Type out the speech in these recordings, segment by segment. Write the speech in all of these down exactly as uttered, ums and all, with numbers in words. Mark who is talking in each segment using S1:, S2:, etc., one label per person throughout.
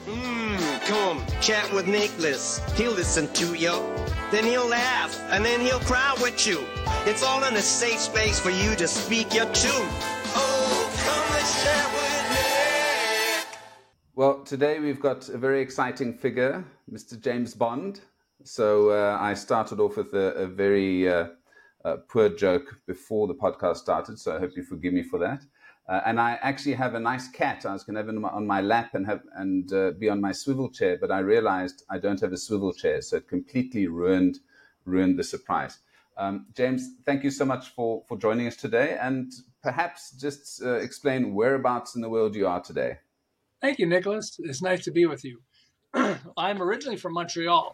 S1: Mm, come, chat with Nicholas. He'll listen to you. Then he'll laugh, and then he'll cry with you. It's all in a safe space for you to speak your truth. Oh, come, let's chat with Nick.
S2: Well, today we've got a very exciting figure, Mister James Bond. So uh, I started off with a, a very uh, uh, poor joke before the podcast started, so I hope you forgive me for that. Uh, and I actually have a nice cat. I was going to have it on my lap and have and uh, be on my swivel chair, but I realized I don't have a swivel chair, so it completely ruined ruined the surprise. Um, James, thank you so much for, for joining us today, and perhaps just uh, explain whereabouts in the world you are today.
S3: Thank you, Nicholas. It's nice to be with you. I'm originally from Montreal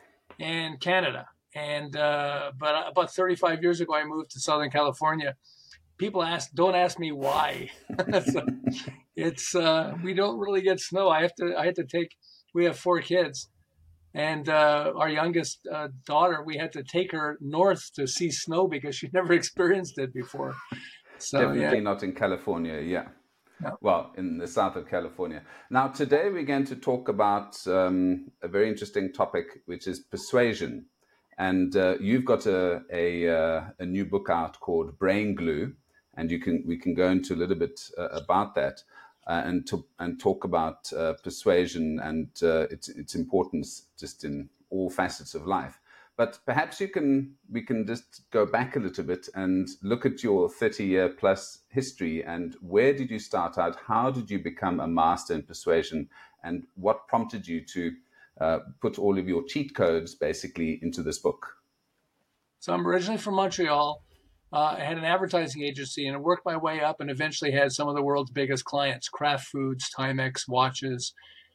S3: in Canada, and uh, but about thirty-five years ago, I moved to Southern California. People ask, don't ask me why. So it's uh, we don't really get snow. I have to. I had to take. We have four kids, and uh, our youngest uh, daughter, we had to take her north to see snow because she never experienced it before. So
S2: Definitely
S3: yeah.
S2: not in California. Yeah.
S3: No.
S2: Well, in the south of California. Now, today we're going to talk about um, a very interesting topic, which is persuasion. And uh, you've got a a, uh, a new book out called Brain Glue, and you can we can go into a little bit uh, about that uh, and to, and talk about uh, persuasion and uh, its its importance just in all facets of life. But perhaps you can we can just go back a little bit and look at your thirty-year plus history and where did you start out? How did you become a master in persuasion? And what prompted you to uh, put all of your cheat codes basically into this book?
S3: So I'm originally from Montreal. Uh, I had an advertising agency and I worked my way up and eventually had some of the world's biggest clients: Kraft Foods, Timex watches,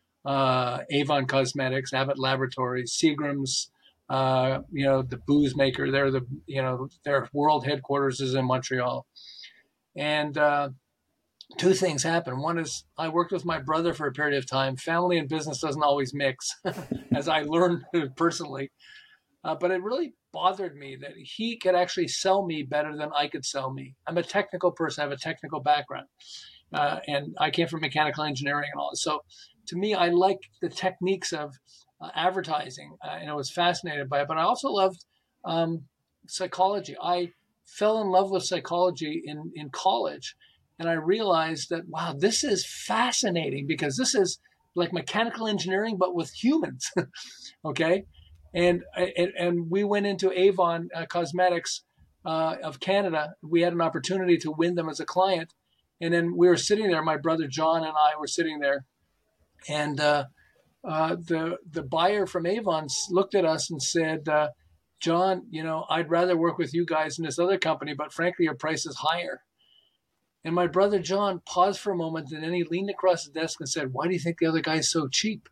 S3: uh, Avon Cosmetics, Abbott Laboratories, Seagram's. Uh, you know, the booze maker, they're the, you know, their world headquarters is in Montreal. And uh, two things happened. One is I worked with my brother for a period of time. Family and business doesn't always mix, as I learned personally. Uh, but it really bothered me that he could actually sell me better than I could sell me. I'm a technical person. I have a technical background. Uh, and I came from mechanical engineering and all this. So to me, I like the techniques of uh, advertising, uh, and I was fascinated by it. But I also loved um, psychology. I fell in love with psychology in, in college, and I realized that, wow, this is fascinating because this is like mechanical engineering, but with humans, okay? And, and and we went into Avon uh, Cosmetics uh, of Canada. We had an opportunity to win them as a client. And then we were sitting there, my brother John and I were sitting there, and uh, uh, the the buyer from Avon looked at us and said, uh, John, you know, I'd rather work with you guys in this other company, but frankly, your price is higher. And my brother John paused for a moment, and then he leaned across the desk and said, why do you think the other guy's so cheap?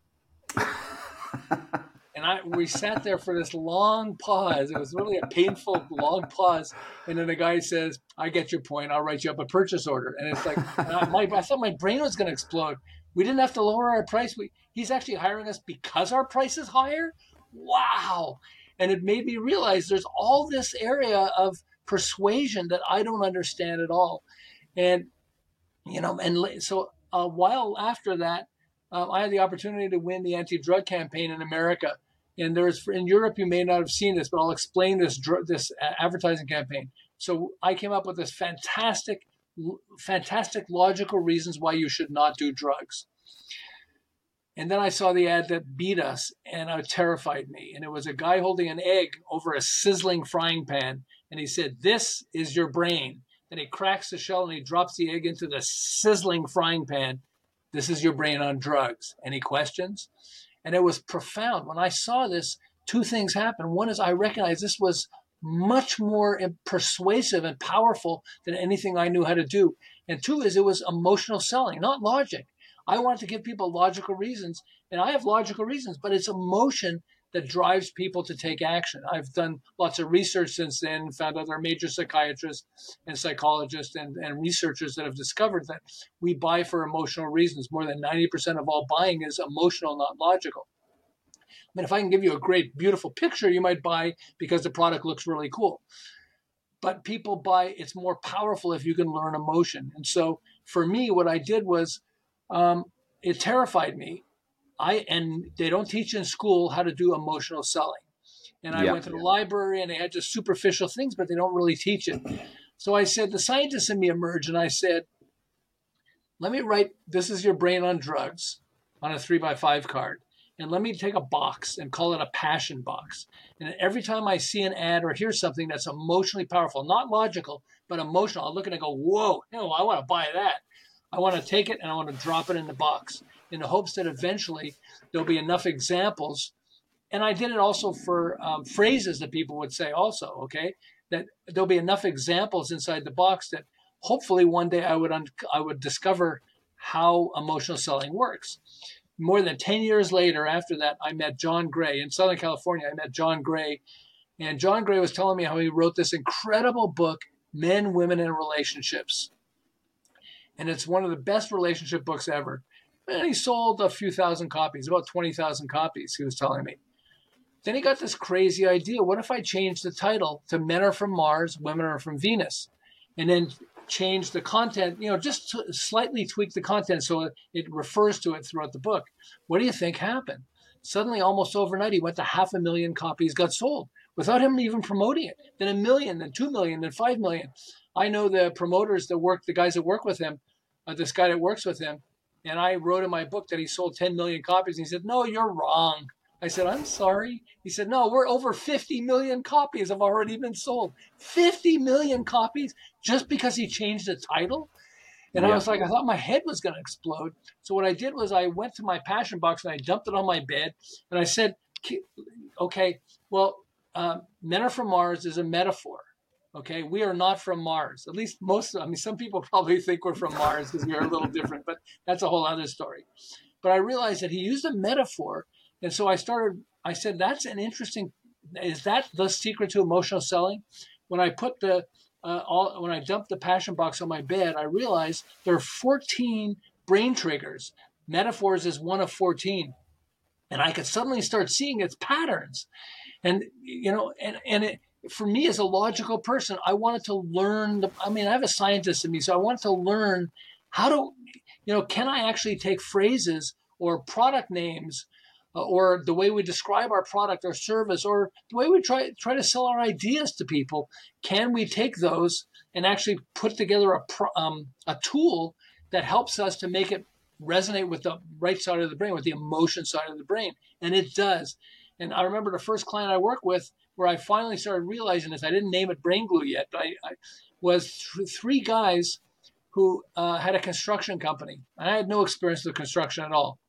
S3: And I, we sat there for this long pause. It was really a painful, long pause. And then the guy says, I get your point. I'll write you up a purchase order. And it's like, and I, my, I thought my brain was going to explode. We didn't have to lower our price. We, he's actually hiring us because our price is higher? Wow. And it made me realize there's all this area of persuasion that I don't understand at all. And, you know, and so a while after that, uh, I had the opportunity to win the anti-drug campaign in America. And there's in Europe, you may not have seen this, but I'll explain this this advertising campaign. So I came up with this fantastic, fantastic logical reasons why you should not do drugs. And then I saw the ad that beat us, and it terrified me. And it was a guy holding an egg over a sizzling frying pan, and he said, "This is your brain." Then he cracks the shell and he drops the egg into the sizzling frying pan. "This is your brain on drugs." Any questions? And it was profound. When I saw this, two things happened. One is I recognized this was much more persuasive and powerful than anything I knew how to do. And two is it was emotional selling, not logic. I wanted to give people logical reasons, and I have logical reasons, but it's emotion that drives people to take action. I've done lots of research since then, found other major psychiatrists and psychologists and, and researchers that have discovered that we buy for emotional reasons. More than ninety percent of all buying is emotional, not logical. I mean, if I can give you a great, beautiful picture, you might buy because the product looks really cool. But people buy, it's more powerful if you can learn emotion. And so for me, what I did was, um, it terrified me. I and they don't teach in school how to do emotional selling. And I
S2: Yeah.
S3: went to the library and they had just superficial things, but they don't really teach it. So I said, the scientist in me emerged, and I said, let me write, this is your brain on drugs on a three by five card. And let me take a box and call it a passion box. And every time I see an ad or hear something that's emotionally powerful, not logical, but emotional, I'll look at it and go, whoa, hell, I want to buy that. I want to take it and I want to drop it in the box in the hopes that eventually there'll be enough examples. And I did it also for um, phrases that people would say also, okay, that there'll be enough examples inside the box that hopefully one day I would un- I would discover how emotional selling works. More than ten years later, after that, I met John Gray in Southern California. I met John Gray, and John Gray was telling me how he wrote this incredible book, Men, Women, and Relationships. And it's one of the best relationship books ever. And he sold a few thousand copies, about twenty thousand copies, he was telling me. Then he got this crazy idea. What if I change the title to Men Are From Mars, Women Are From Venus? And then change the content, you know, just to slightly tweak the content so it refers to it throughout the book. What do you think happened? Suddenly, almost overnight, he went to half a million copies got sold without him even promoting it. Then a million, then two million, then five million. I know the promoters that work, the guys that work with him, uh, this guy that works with him, and I wrote in my book that he sold ten million copies. And he said, no, you're wrong. I said, I'm sorry. He said, no, we're over fifty million copies have already been sold. fifty million copies just because he changed the title? And yeah. I was like, I thought my head was going to explode. So what I did was I went to my passion box and I dumped it on my bed. And I said, okay, well, uh, Men Are From Mars is a metaphor. Okay, we are not from Mars. At least most, I mean, some people probably think we're from Mars because we are a little different, but that's a whole other story. But I realized that he used a metaphor. And so I started, I said, that's an interesting, is that the secret to emotional selling? When I put the, uh, all, when I dumped the passion box on my bed, I realized there are fourteen brain triggers. Metaphors is one of fourteen. And I could suddenly start seeing its patterns. And, you know, and, and it, for me as a logical person, I wanted to learn, the, I mean, I have a scientist in me, so I wanted to learn how to, you know, can I actually take phrases or product names uh, or the way we describe our product or service or the way we try, try to sell our ideas to people, can we take those and actually put together a, pro, um, a tool that helps us to make it resonate with the right side of the brain, with the emotion side of the brain? And it does. And I remember the first client I worked with where I finally started realizing this, I didn't name it Brain Glue yet, but I, I was th- three guys who uh, had a construction company. I had no experience with construction at all.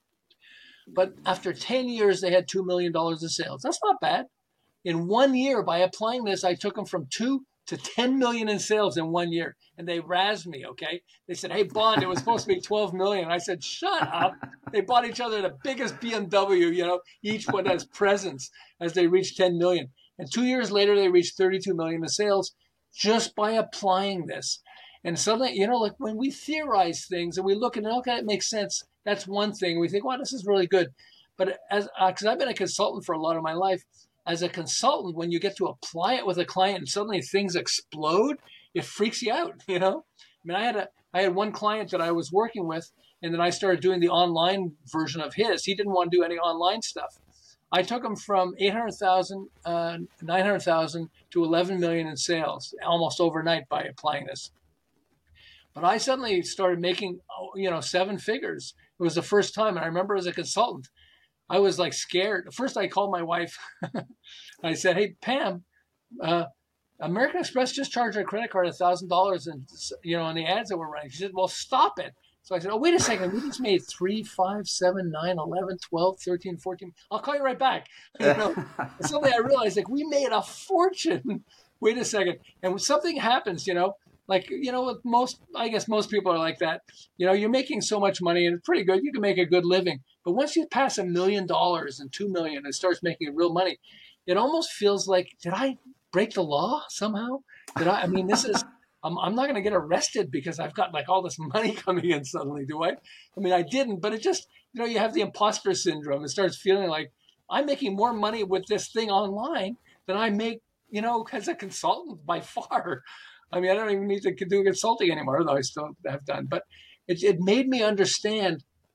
S3: But after ten years, they had two million dollars in sales. That's not bad. In one year, by applying this, I took them from two to ten million in sales in one year. And they razzed me, okay? They said, hey, Bond, it was supposed to be twelve million. I said, shut up. They bought each other the biggest B M W, you know, each one has presents as they reached ten million. And two years later, they reached thirty-two million in sales just by applying this. And suddenly, you know, like when we theorize things and we look at it, okay, it makes sense. That's one thing. We think, wow, this is really good. But as, because uh, I've been a consultant for a lot of my life, as a consultant, when you get to apply it with a client and suddenly things explode, it freaks you out, you know? I mean, I had a, I had one client that I was working with, and then I started doing the online version of his. He didn't want to do any online stuff. I took him from eight hundred thousand, uh, nine hundred thousand to eleven million in sales almost overnight by applying this. But I suddenly started making, you know, seven figures. It was the first time. And I remember as a consultant, I was like scared. First, I called my wife. I said, hey, Pam, uh, American Express just charged our credit card one thousand dollars and, you know, on the ads that we're running. She said, well, stop it. So I said, oh, wait a second. We just made three, five, seven, nine, eleven, twelve, thirteen, fourteen. I'll call you right back. You know? And suddenly I realized, like, we made a fortune. Wait a second. And when something happens, you know, like, you know, most, I guess most people are like that. You know, you're making so much money and it's pretty good. You can make a good living. But once you pass a million dollars and two million and it starts making real money, it almost feels like, did I break the law somehow? Did I, I mean, this is, I'm, I'm not going to get arrested because I've got like all this money coming in suddenly, do I? I mean, I didn't, but it just, you know, you have the imposter syndrome. It starts feeling like I'm making more money with this thing online than I make, you know, as a consultant by far. I mean, I don't even need to do consulting anymore, though I still have done. But it, it made me understand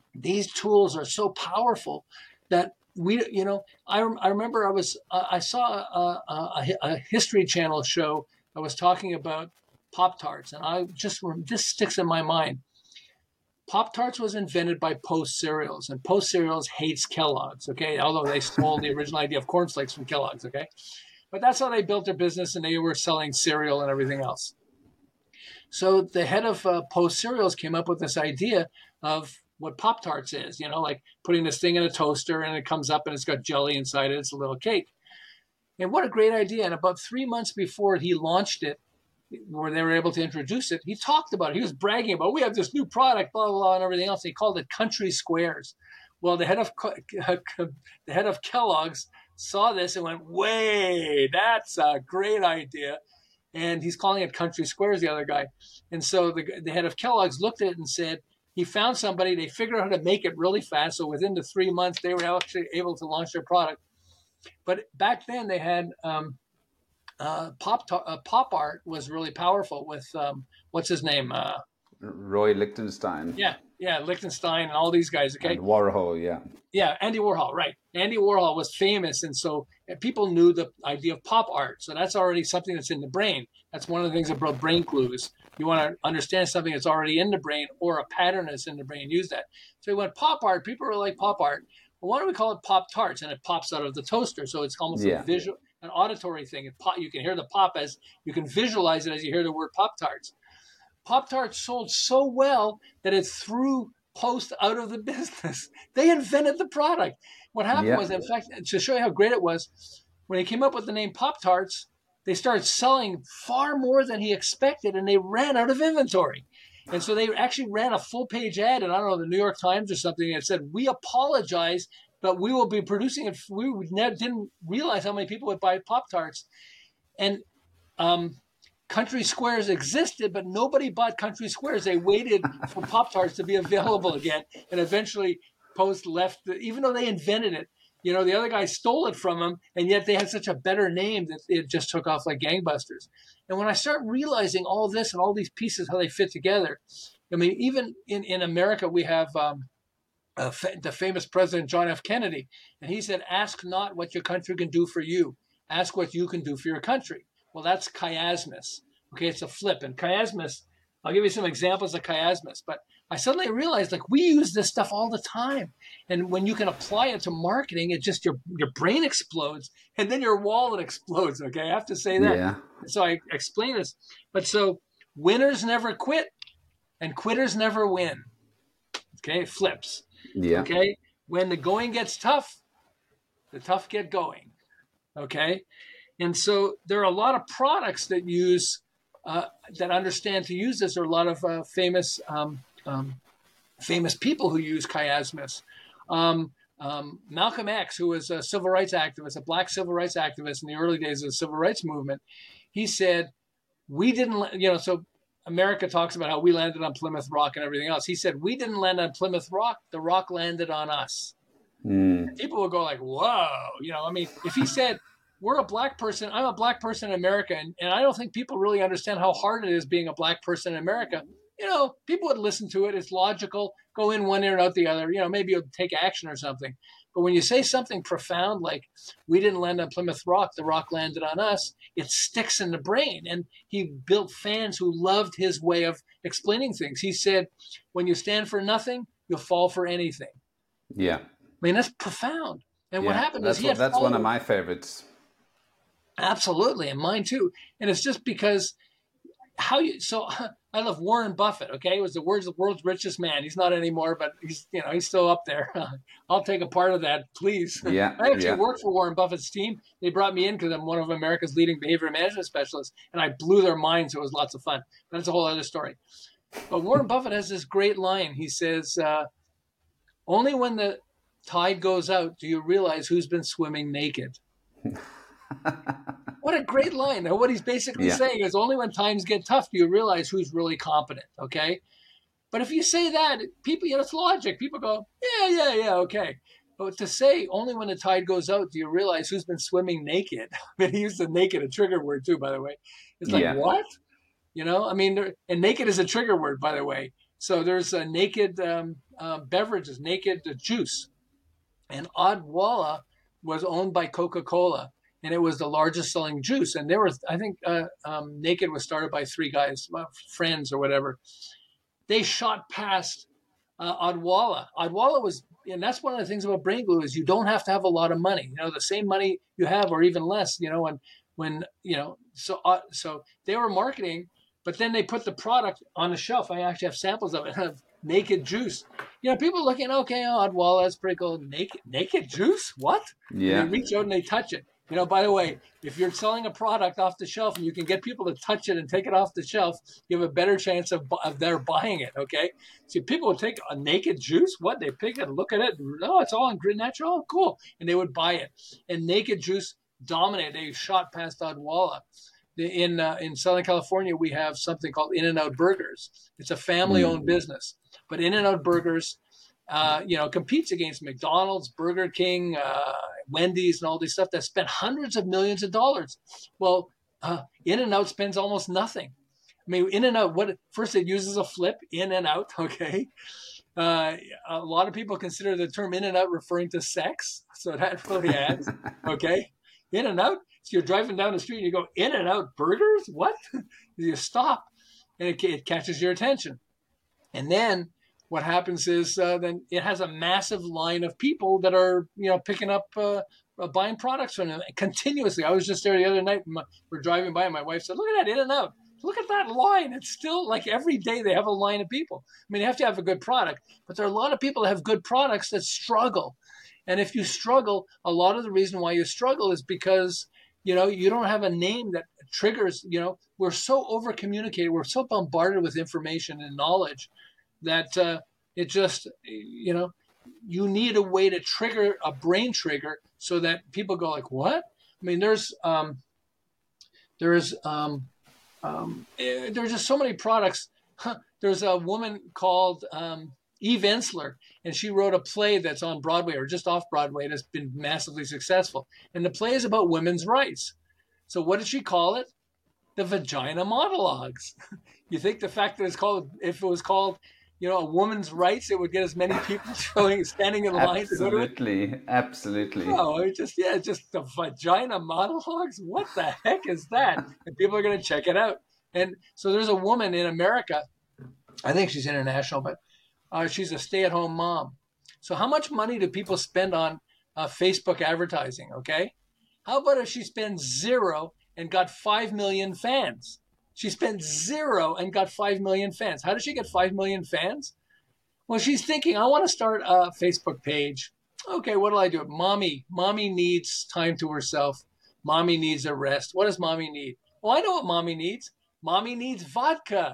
S3: these tools are so powerful that we, you know, I, I remember I was, uh, I saw a, a, a History Channel show that was talking about Pop-Tarts, and I just, this sticks in my mind. Pop-Tarts was invented by Post Cereals, and Post Cereals hates Kellogg's, okay? Although they stole the original idea of Corn Flakes from Kellogg's, okay? But that's how they built their business, and they were selling cereal and everything else. So the head of uh, Post Cereals came up with this idea of what Pop-Tarts is, you know, like putting this thing in a toaster and it comes up and it's got jelly inside it. It's a little cake. And what a great idea. And about three months before he launched it, where they were able to introduce it, he talked about it. He was bragging about, we have this new product, blah, blah, blah, and everything else. He called it Country Squares. Well, the head of the head of Kellogg's saw this and went, way, that's a great idea. And he's calling it Country Squares, the other guy. And so the, the head of Kellogg's looked at it and said, he found somebody, they figured out how to make it really fast. So within the three months, they were actually able to launch their product. But back then they had um, uh, pop uh, pop art was really powerful with, um, what's his name? Uh,
S2: Roy Lichtenstein.
S3: Yeah, yeah, Lichtenstein and all these guys, okay?
S2: And Warhol, yeah.
S3: Yeah, Andy Warhol, right. Andy Warhol was famous, and so people knew the idea of pop art. So that's already something that's in the brain. That's one of the things about brain clues. You want to understand something that's already in the brain or a pattern that's in the brain, use that. So he went pop art. People really like pop art. Well, why don't we call it Pop-Tarts? And it pops out of the toaster. So it's almost yeah. a visual, an auditory thing. It pop, you can hear the pop as, you can visualize it as you hear the word Pop-Tarts. Pop-Tarts sold so well that it threw Post out of the business. They invented the product. What happened yeah. was, in fact, to show you how great it was, when he came up with the name Pop-Tarts, they started selling far more than he expected, and they ran out of inventory. And so they actually ran a full-page ad, and I don't know, the New York Times or something, that said, we apologize, but we will be producing it. We never, didn't realize how many people would buy Pop-Tarts. And um, Country Squares existed, but nobody bought Country Squares. They waited for Pop-Tarts to be available again, and eventually Post left, the, even though they invented it. You know, the other guy stole it from them, and yet they had such a better name that it just took off like gangbusters. And when I start realizing all this and all these pieces, how they fit together, I mean, even in, in America, we have um, uh, fa- the famous President John F. Kennedy, and he said, ask not what your country can do for you. Ask what you can do for your country. Well, that's chiasmus. Okay, it's a flip. And chiasmus, I'll give you some examples of chiasmus, but I suddenly realized, like, we use this stuff all the time. And when you can apply it to marketing, it just, your your brain explodes, and then your wallet explodes, okay? I have to say that. Yeah. So I explain this. But so winners never quit, and quitters never win. Okay, flips.
S2: Yeah.
S3: Okay, when the going gets tough, the tough get going. Okay? And so there are a lot of products that use, uh, that understand to use this. There are a lot of uh, famous um, um, famous people who use chiasmus. Um, um, Malcolm X, who was a civil rights activist, a black civil rights activist in the early days of the civil rights movement, he said, we didn't, you know, so America talks about how we landed on Plymouth Rock and everything else. He said, we didn't land on Plymouth Rock, the rock landed on us. Mm. People will go like, whoa, you know, I mean, if he said, we're a black person, I'm a black person in America, and, and I don't think people really understand how hard it is being a black person in America. You know, people would listen to it. It's logical. Go in one ear and out the other. You know, maybe you'll take action or something. But when you say something profound like, we didn't land on Plymouth Rock, the rock landed on us, it sticks in the brain. And he built fans who loved his way of explaining things. He said, when you stand for nothing, you'll fall for anything.
S2: Yeah.
S3: I mean, that's profound. And yeah, what happened
S2: that's
S3: is he
S2: what,
S3: had
S2: That's followers. One of my favorites.
S3: Absolutely, and mine too. And it's just because how you so I love Warren Buffett. Okay, he was the world's the world's richest man. He's not anymore, but he's you know he's still up there. I'll take a part of that, please.
S2: Yeah,
S3: I actually
S2: yeah.
S3: worked for Warren Buffett's team. They brought me in because I'm one of America's leading behavior management specialists, and I blew their minds. So it was lots of fun. But that's a whole other story. But Warren Buffett has this great line. He says, uh, "Only when the tide goes out do you realize who's been swimming naked." What a great line. Now, what he's basically yeah. saying is only when times get tough do you realize who's really competent, okay? But if you say that, people, you know, it's logic. People go, yeah, yeah, yeah, okay. But to say only when the tide goes out do you realize who's been swimming naked. I mean, he used the naked, a trigger word too, by the way. It's like, yeah. what? You know, I mean, and naked is a trigger word, by the way. So there's a naked um, uh, beverages, naked juice. And Odwalla was owned by Coca-Cola, and it was the largest selling juice. And there was, I think, uh, um, Naked was started by three guys, uh, friends or whatever. They shot past uh, Odwalla. Odwalla was, and that's one of the things about Brain Glue is you don't have to have a lot of money. You know, the same money you have or even less. You know, and when you know, so uh, so they were marketing, but then they put the product on the shelf. I actually have samples of it. Naked juice. You know, people looking, okay, oh, Odwalla, that's pretty cool. Naked, naked juice? What?
S2: Yeah.
S3: And they reach out and they touch it. You know, by the way, if you're selling a product off the shelf and you can get people to touch it and take it off the shelf, you have a better chance of, of their buying it, okay? See, people would take a naked juice. What? They pick it, look at it. Oh, it's all natural. Oh, cool. And they would buy it. And naked juice dominated. They shot past Odwalla. In uh, in Southern California, we have something called In-N-Out Burgers. It's a family-owned mm. business. But In-N-Out Burgers, uh, you know, competes against McDonald's, Burger King, uh, Wendy's, and all these stuff that spent hundreds of millions of dollars. Well, uh, In-N-Out spends almost nothing. I mean, In-N-Out, what first it uses a flip, in and out, okay? Uh, a lot of people consider the term In-N-Out referring to sex, so that really adds, okay? In-N-Out, so you're driving down the street and you go, In-N-Out Burgers? What? You stop, and it, it catches your attention. And then what happens is uh, then it has a massive line of people that are, you know, picking up, uh, uh, buying products from them continuously. I was just there the other night. My, we're driving by and my wife said, look at that In-N-Out. Look at that line. It's still like every day they have a line of people. I mean, you have to have a good product, but there are a lot of people that have good products that struggle. And if you struggle, a lot of the reason why you struggle is because, you know, you don't have a name that triggers, you know, we're so over communicated. We're so bombarded with information and knowledge that uh, it just, you know, you need a way to trigger a brain trigger so that people go like, what? I mean, there's, um, there's, um, um, there's just so many products. Huh. There's a woman called um, Eve Ensler, and she wrote a play that's on Broadway or just off Broadway that's been massively successful. And the play is about women's rights. So what did she call it? The Vagina Monologues. You think the fact that it's called, if it was called, you know, a woman's rights, it would get as many people showing, standing in line.
S2: Absolutely, absolutely.
S3: No, it just, yeah, it's just the Vagina Monologues. What the heck is that? And people are going to check it out. And so there's a woman in America, I think she's international, but uh, she's a stay-at-home mom. So how much money do people spend on uh, Facebook advertising, okay? How about if she spends zero and got five million fans? She spent zero and got five million fans. How did she get five million fans? Well, she's thinking, I want to start a Facebook page. Okay, what do I do? Mommy, mommy needs time to herself. Mommy needs a rest. What does mommy need? Well, I know what mommy needs. Mommy needs vodka.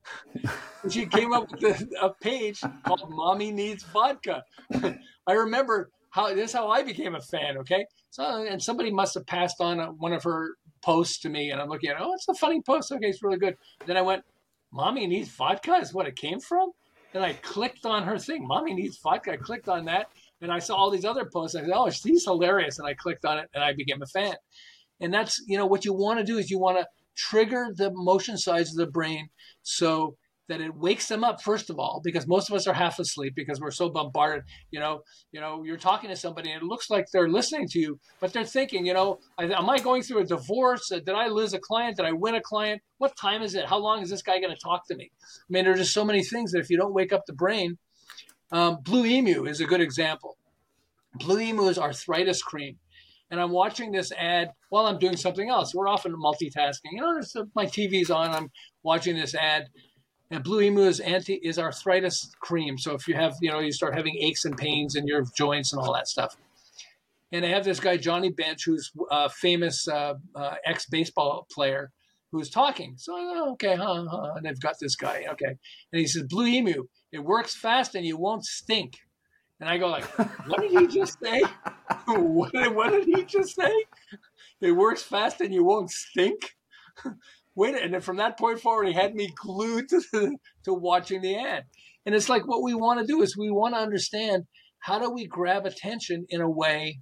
S3: And she came up with a, a page called Mommy Needs Vodka. I remember how this is how I became a fan, okay? So, and somebody must have passed on a, one of her posts to me, and I'm looking at it, oh, it's a funny post. Okay, it's really good. Then I went, Mommy Needs Vodka is what it came from? Then I clicked on her thing, Mommy Needs Vodka. I clicked on that, and I saw all these other posts. I said, oh, she's hilarious. And I clicked on it, and I became a fan. And that's, you know, what you want to do is you want to trigger the motion sides of the brain so that it wakes them up, first of all, because most of us are half asleep because we're so bombarded. You know, you know, you're talking to somebody and it looks like they're listening to you, but they're thinking, you know, am I going through a divorce? Did I lose a client? Did I win a client? What time is it? How long is this guy going to talk to me? I mean, there's just so many things that if you don't wake up the brain, um, Blue Emu is a good example. Blue Emu is arthritis cream. And I'm watching this ad while I'm doing something else. We're often multitasking. You know, my T V's on. I'm watching this ad. And Blue Emu is anti is arthritis cream. So if you have, you know, you start having aches and pains in your joints and all that stuff. And they have this guy, Johnny Bench, who's a famous uh, uh, ex-baseball player who's talking. So, oh, okay, huh, huh. And they've got this guy, okay. And he says, Blue Emu, it works fast and you won't stink. And I go like, what did he just say? what, did, what did he just say? It works fast and you won't stink? Wait, and then from that point forward, he had me glued to, the, to watching the ad. And it's like what we want to do is we want to understand how do we grab attention in a way,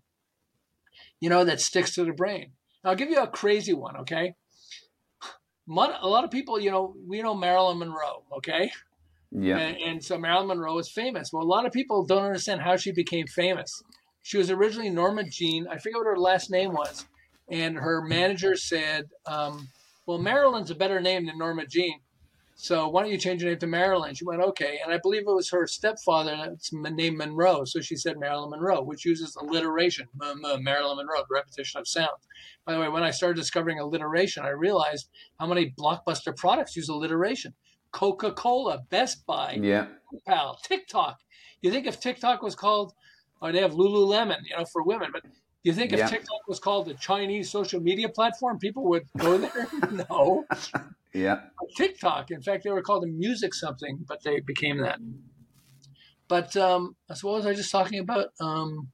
S3: you know, that sticks to the brain. Now, I'll give you a crazy one, okay? A lot of people, you know, we know Marilyn Monroe, okay?
S2: Yeah.
S3: And, and so Marilyn Monroe was famous. Well, a lot of people don't understand how she became famous. She was originally Norma Jean. I forget what her last name was. And her manager said, um, well, Marilyn's a better name than Norma Jean. So why don't you change your name to Marilyn? She went, okay. And I believe it was her stepfather that's named Monroe. So she said Marilyn Monroe, which uses alliteration, Marilyn Monroe, the repetition of sound. By the way, when I started discovering alliteration, I realized how many blockbuster products use alliteration. Coca-Cola, Best Buy,
S2: Yeah.
S3: PayPal, TikTok. You think if TikTok was called, or they have Lululemon, you know, for women, but do you think if
S2: Yeah.
S3: TikTok was called the Chinese social media platform, people would go there? No.
S2: Yeah.
S3: TikTok. In fact, they were called a music something, but they became that. But um, so what was I just talking about? Um,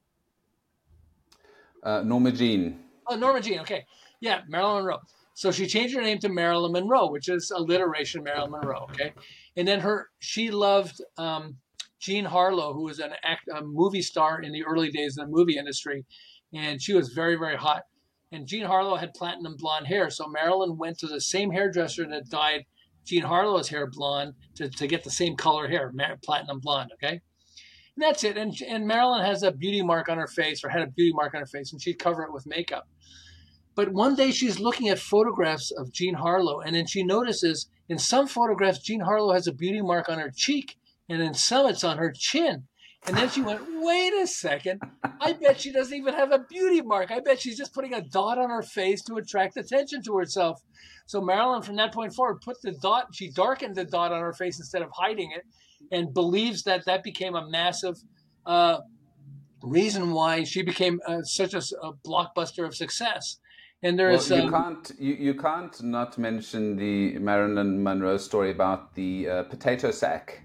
S2: uh, Norma Jean.
S3: Oh, Norma Jean. Okay. Yeah, Marilyn Monroe. So she changed her name to Marilyn Monroe, which is alliteration, Marilyn Monroe. Okay. And then her, she loved um, Jean Harlow, who was an act, a movie star in the early days of the movie industry. And she was very, very hot. And Jean Harlow had platinum blonde hair. So Marilyn went to the same hairdresser that dyed Jean Harlow's hair blonde to, to get the same color hair, platinum blonde. Okay. And that's it. And, and Marilyn has a beauty mark on her face, or had a beauty mark on her face, and she'd cover it with makeup. But one day she's looking at photographs of Jean Harlow, and then she notices in some photographs, Jean Harlow has a beauty mark on her cheek, and in some it's on her chin. And then she went, wait a second, I bet she doesn't even have a beauty mark. I bet she's just putting a dot on her face to attract attention to herself. So Marilyn, from that point forward, put the dot, she darkened the dot on her face instead of hiding it, and believes that that became a massive uh, reason why she became uh, such a, a blockbuster of success. And there's
S2: well, you
S3: um,
S2: can't you, you can't not mention the Marilyn Monroe story about the uh, potato sack.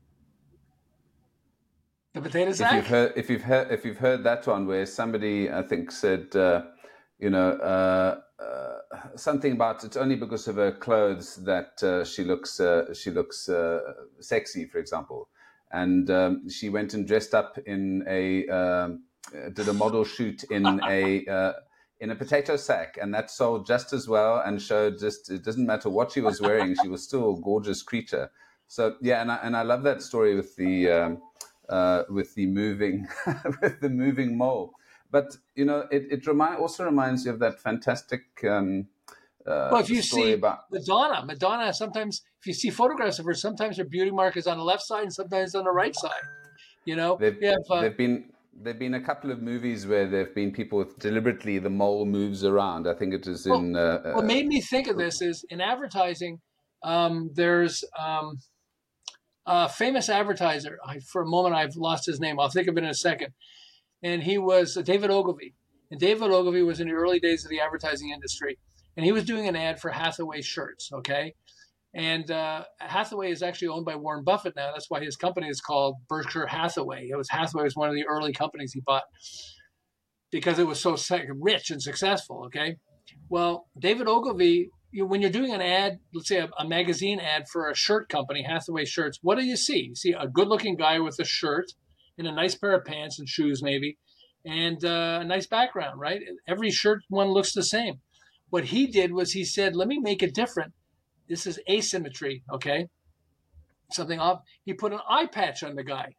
S3: The potato sack.
S2: If you've heard, if you've heard, if you've heard that one, where somebody I think said, uh, you know, uh, uh, something about it's only because of her clothes that uh, she looks uh, she looks uh, sexy, for example, and um, she went and dressed up in a um, did a model shoot in a. Uh, in a potato sack, and that sold just as well and showed just, it doesn't matter what she was wearing, she was still a gorgeous creature. So yeah, and I, and I love that story with the, um, uh, with the moving, with the moving mole. But, you know, it, it remind, also reminds you of that fantastic um, uh,
S3: well, if you
S2: story
S3: see
S2: about
S3: Madonna, Madonna, sometimes if you see photographs of her, sometimes her beauty mark is on the left side and sometimes on the right side. You know,
S2: they've,
S3: have, uh,
S2: they've been, There've been a couple of movies where there've been people with deliberately the mole moves around. I think it is in.
S3: Well,
S2: uh,
S3: what made me think of this is in advertising, um, there's um, a famous advertiser. I, for a moment, I've lost his name. I'll think of it in a second. And he was uh, David Ogilvy. And David Ogilvy was in the early days of the advertising industry. And he was doing an ad for Hathaway shirts, okay? And uh, Hathaway is actually owned by Warren Buffett now. That's why his company is called Berkshire Hathaway. It was Hathaway was one of the early companies he bought because it was so rich and successful. Okay, well, David Ogilvy, you, when you're doing an ad, let's say a, a magazine ad for a shirt company, Hathaway Shirts, what do you see? You see a good-looking guy with a shirt and a nice pair of pants and shoes, maybe, and uh, a nice background, right? Every shirt one looks the same. What he did was he said, "Let me make it different." This is asymmetry, okay? Something off. He put an eye patch on the guy.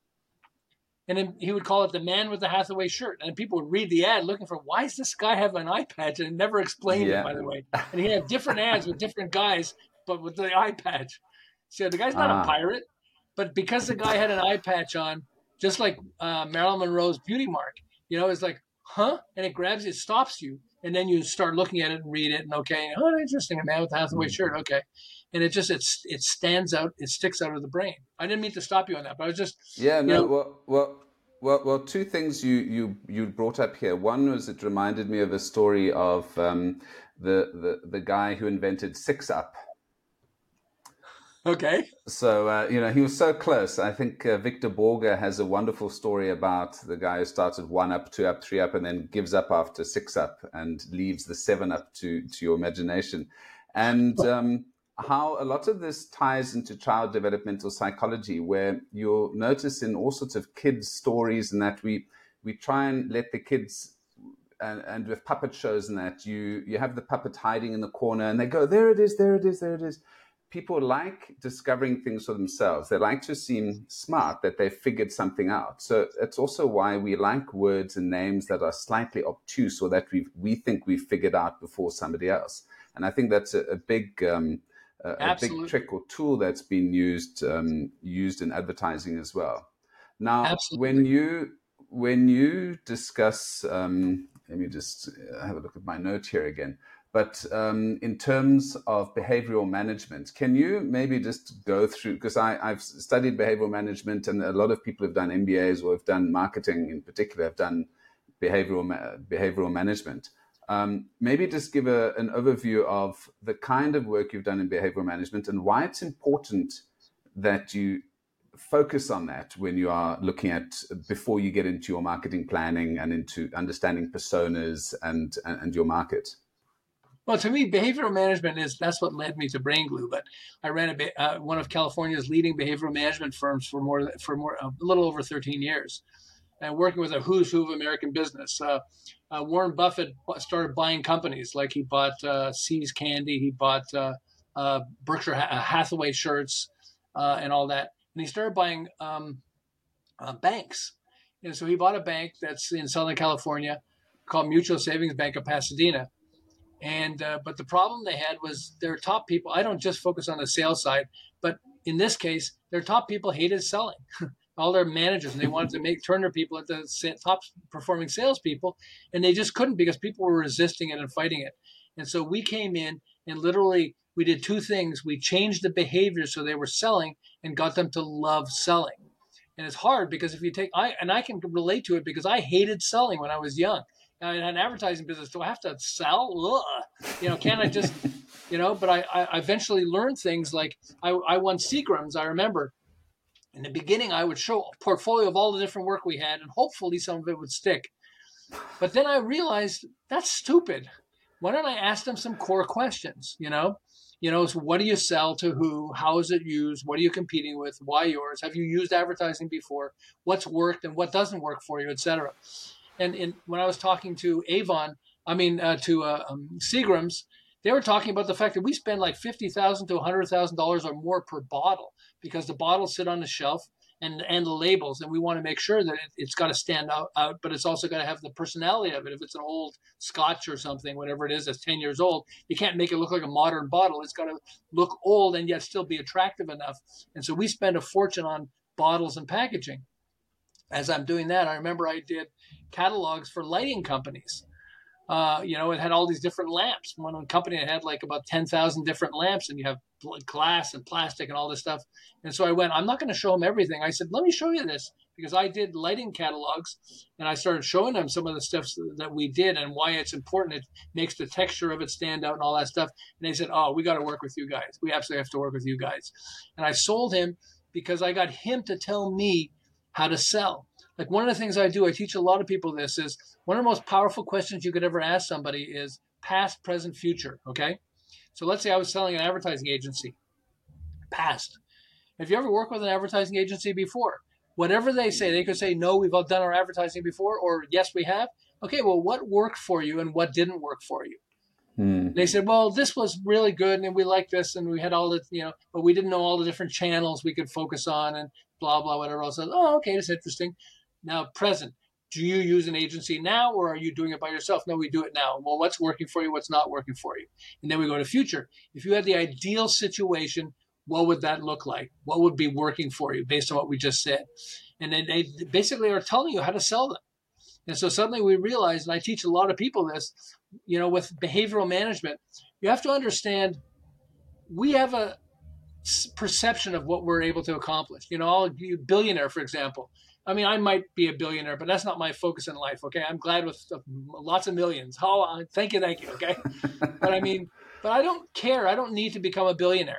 S3: And then he would call it the man with the Hathaway shirt. And people would read the ad looking for, why does this guy have an eye patch? And it never explained yeah. it, by the way. And he had different ads with different guys, but with the eye patch. So the guy's not ah. a pirate. But because the guy had an eye patch on, just like uh, Marilyn Monroe's beauty mark, you know, it's like, huh? And it grabs, it stops you. And then you start looking at it and read it, and okay, oh, interesting, a man with a Hathaway shirt, okay, and it just it's it stands out, it sticks out of the brain. I didn't mean to stop you on that, but I was just
S2: yeah, no,
S3: know,
S2: well, well, well, well, two things you you you brought up here. One was it reminded me of a story of um, the the the guy who invented Six Up.
S3: Okay.
S2: So, uh, you know, he was so close. I think uh, Victor Borger has a wonderful story about the guy who started one up, two up, three up, and then gives up after six up and leaves the seven up to, to your imagination. And um, how a lot of this ties into child developmental psychology, where you'll notice in all sorts of kids' stories and that we, we try and let the kids, and, and with puppet shows and that, you, you have the puppet hiding in the corner and they go, there it is, there it is, there it is. people like discovering things for themselves. They like to seem smart, that they've figured something out. So it's also why we like words and names that are slightly obtuse, or that we we think we've figured out before somebody else. And I think that's a, a big um, a, a big trick or tool that's been used um, used in advertising as well. Now,
S3: Absolutely.
S2: when you when you discuss, um, let me just have a look at my note here again. But um, in terms of behavioral management, can you maybe just go through, because I've studied behavioral management, and a lot of people have done M B As or have done marketing in particular, have done behavioral behavioral management. Um, maybe just give a, an overview of the kind of work you've done in behavioral management and why it's important that you focus on that when you are looking at, before you get into your marketing planning and into understanding personas and, and, and your market.
S3: Well, to me, behavioral management is, that's what led me to BrainGlue. But I ran a, uh, one of California's leading behavioral management firms for more, for more, a little over thirteen years, and working with a who's who of American business. Uh, uh, Warren Buffett started buying companies, like he bought uh, See's Candy, he bought uh, uh, Berkshire Hathaway shirts, uh, and all that. And he started buying um, uh, banks. And so he bought a bank that's in Southern California called Mutual Savings Bank of Pasadena. And uh, but the problem they had was their top people. I don't just focus on the sales side, but in this case, their top people hated selling. All their managers, and they wanted to make turn their people into top performing salespeople, and they just couldn't because people were resisting it and fighting it. And so we came in and literally we did two things. We changed the behavior so they were selling and got them to love selling. And it's hard because if you take I and I can relate to it because I hated selling when I was young. Now, in an advertising business, do I have to sell? Ugh. You know, can't I just, you know? But I, I eventually learned things like I, I won Seagrams. I remember in the beginning I would show a portfolio of all the different work we had, and hopefully some of it would stick. But then I realized that's stupid. Why don't I ask them some core questions? You know, you know, so what do you sell to who? How is it used? What are you competing with? Why yours? Have you used advertising before? What's worked and what doesn't work for you, et cetera. And in, when I was talking to Avon, I mean, uh, to uh, um, Seagrams, they were talking about the fact that we spend like fifty thousand dollars to one hundred thousand dollars or more per bottle because the bottles sit on the shelf and and the labels. And we want to make sure that it, it's got to stand out, out, but it's also got to have the personality of it. If it's an old scotch or something, whatever it is, that's ten years old, you can't make it look like a modern bottle. It's got to look old and yet still be attractive enough. And so we spend a fortune on bottles and packaging. As I'm doing that, I remember I did catalogs for lighting companies. Uh, you know, it had all these different lamps. One company had like about ten thousand different lamps, and you have glass and plastic and all this stuff. And so I went, I'm not going to show them everything. I said, let me show you this, because I did lighting catalogs, and I started showing them some of the stuff that we did and why it's important. It makes the texture of it stand out and all that stuff. And they said, oh, we got to work with you guys. We absolutely have to work with you guys. And I sold him because I got him to tell me how to sell. Like one of the things I do, I teach a lot of people this, is one of the most powerful questions you could ever ask somebody is past, present, future. Okay. So let's say I was selling an advertising agency. Past. Have you ever worked with an advertising agency before? Whatever they say, they could say, no, we've all done our advertising before, or yes, we have. Okay. Well, what worked for you and what didn't work for you? Hmm. They said, well, this was really good and we liked this and we had all the, you know, but we didn't know all the different channels we could focus on and blah, blah, whatever else. Oh, okay, that's interesting. Now, present, do you use an agency now or are you doing it by yourself? No, we do it now. Well, what's working for you? What's not working for you? And then we go to future. If you had the ideal situation, what would that look like? What would be working for you based on what we just said? And then they basically are telling you how to sell them. And so suddenly we realize, and I teach a lot of people this, you know, with behavioral management, you have to understand we have a perception of what we're able to accomplish. You know, I'll be a billionaire, for example. I mean, I might be a billionaire, but that's not my focus in life. Okay. I'm glad with lots of millions. Oh, thank you. Thank you. Okay. But I mean, but I don't care. I don't need to become a billionaire.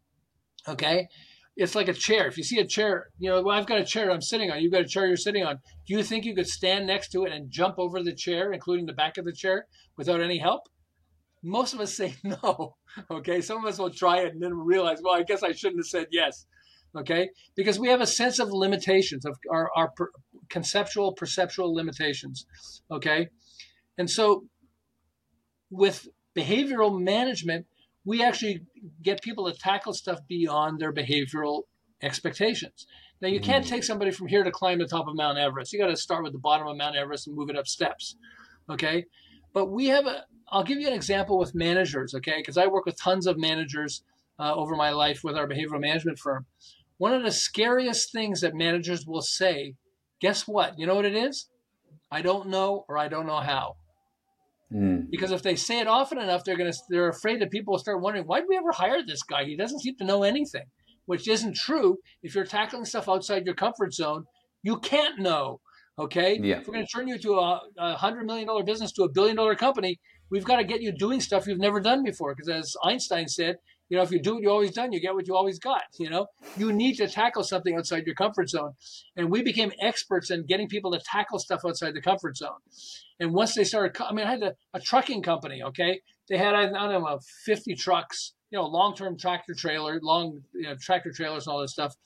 S3: Okay. It's like a chair. If you see a chair, you know, well, I've got a chair I'm sitting on. You've got a chair you're sitting on. Do you think you could stand next to it and jump over the chair, including the back of the chair, without any help? Most of us say no. Okay. Some of us will try it and then realize, well, I guess I shouldn't have said yes. Okay. Because we have a sense of limitations, of our, our per, conceptual, perceptual limitations. Okay. And so with behavioral management, we actually get people to tackle stuff beyond their behavioral expectations. Now, you can't take somebody from here to climb the top of Mount Everest. You got to start with the bottom of Mount Everest and move it up steps. Okay. But we have a, I'll give you an example with managers. Okay. Because I work with tons of managers uh, over my life with our behavioral management firm. One of the scariest things that managers will say, guess what? You know what it is? I don't know, or I don't know how. Mm. Because if they say it often enough, they're going to, they're afraid that people will start wondering, why did we ever hire this guy? He doesn't seem to know anything. Which isn't true. If you're tackling stuff outside your comfort zone, you can't know, okay?
S2: Yeah.
S3: If we're going to turn you to a, a one hundred million dollars business to a billion dollar company, we've got to get you doing stuff you've never done before. Because as Einstein said, you know, if you do what you've always done, you get what you always got, you know? You need to tackle something outside your comfort zone. And we became experts in getting people to tackle stuff outside the comfort zone. And once they started, I mean, I had a, a trucking company, okay? They had, I don't know, fifty trucks. You know, long-term tractor trailer, long you know, tractor trailers and all this stuff.